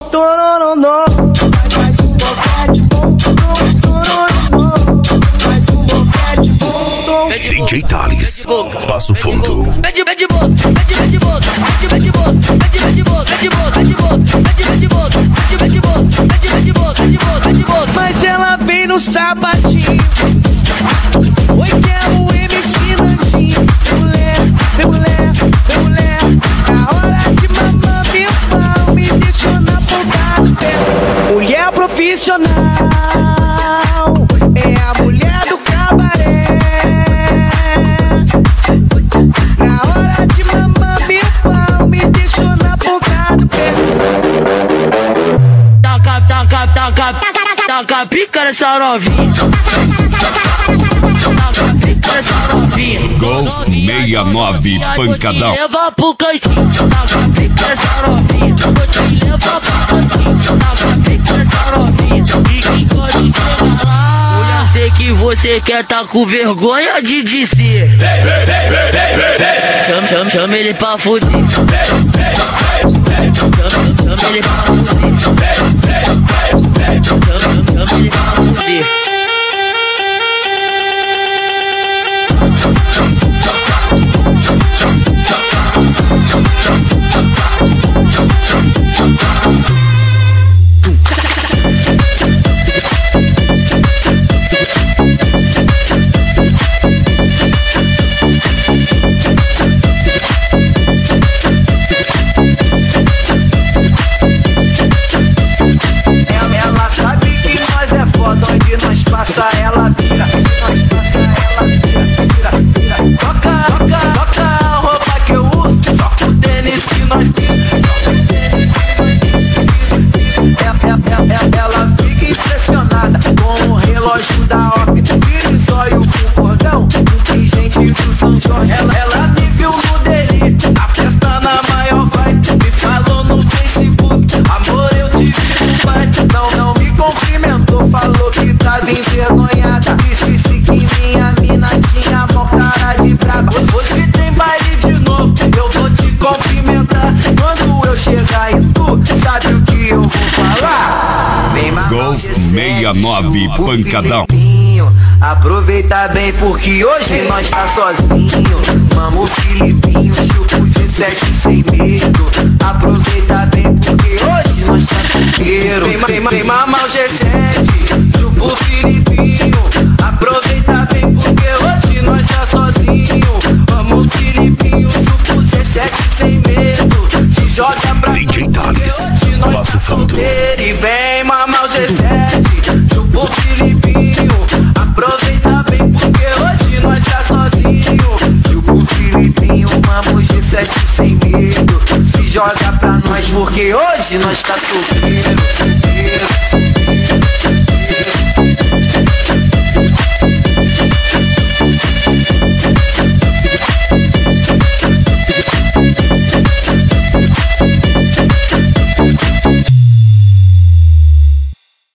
Tororó, faz um boquete bom. Tororó, faz um boquete bom. DJ Thales, Passo Fundo. Mete boca, mete boca, mete boca, mete boca, mete boca, mete boca, mete boca, mete boca, mete boca, mete boca. Mas ela vem no sapatinho. Oi, quero o MC Nandinho. Vem mulher, vem mulher. Na hora de mamar meu pau, me deixou na ponta do pé. Mulher profissional é a mulher do cabaré. Na hora de mamar meu pau, me deixou na ponta do pé. Taca pica nessa novinha. Taca pica nessa novinha. Golf 69 Pancadão. Leva pro cantinho. Taca pica nessa novinha. Vou te levar pro cantinho. Taca pica nessa novinha. E quem pode chegar lá? Mulher, sei que você quer tá com vergonha de dizer. Chama ele pra fuder. Chama ele pra fuder. Chama ele pra fuder. Ela sabe que nós é foda, onde nós passa ela vira. Nós passa ela vira, vira. Toca a roupa que eu uso, joga o tênis que nós Ela fica impressionada com o relógio da OP. Vira e zóio com cordão, com pingente do São Jorge. Ela me viu no delírio, na festa na maior vibe. Me falou no Facebook, amor eu te vi no pai. Não me cumprimentou, falou que tava envergonhada. Disse que minha mina tinha mó cara de brava. Hoje tem baile de novo, eu vou te cumprimentar. Quando eu chegar em tu, sabe o que eu vou falar? Vem Golf 69 Pancadão. Aproveita bem porque hoje nós tá sozinho. Mamo o Filipinho, chupo G7 sem medo. Aproveita bem porque hoje nós tá solteiro. Vem mamar o G7, chupo o Filipinho. Aproveita bem porque hoje nós tá sozinho. Mamo o Filipinho, chupo G7 sem medo. Se joga pra DJ Thales, hoje nós Passo tá Fundo. solteiro. E vem mamar o G7, chupo o Filipinho. Aproveita bem porque hoje nós tá sozinho. Chupa o Filipinho, mamo G7 sem medo. Se joga pra nós porque hoje nós tá solteiro.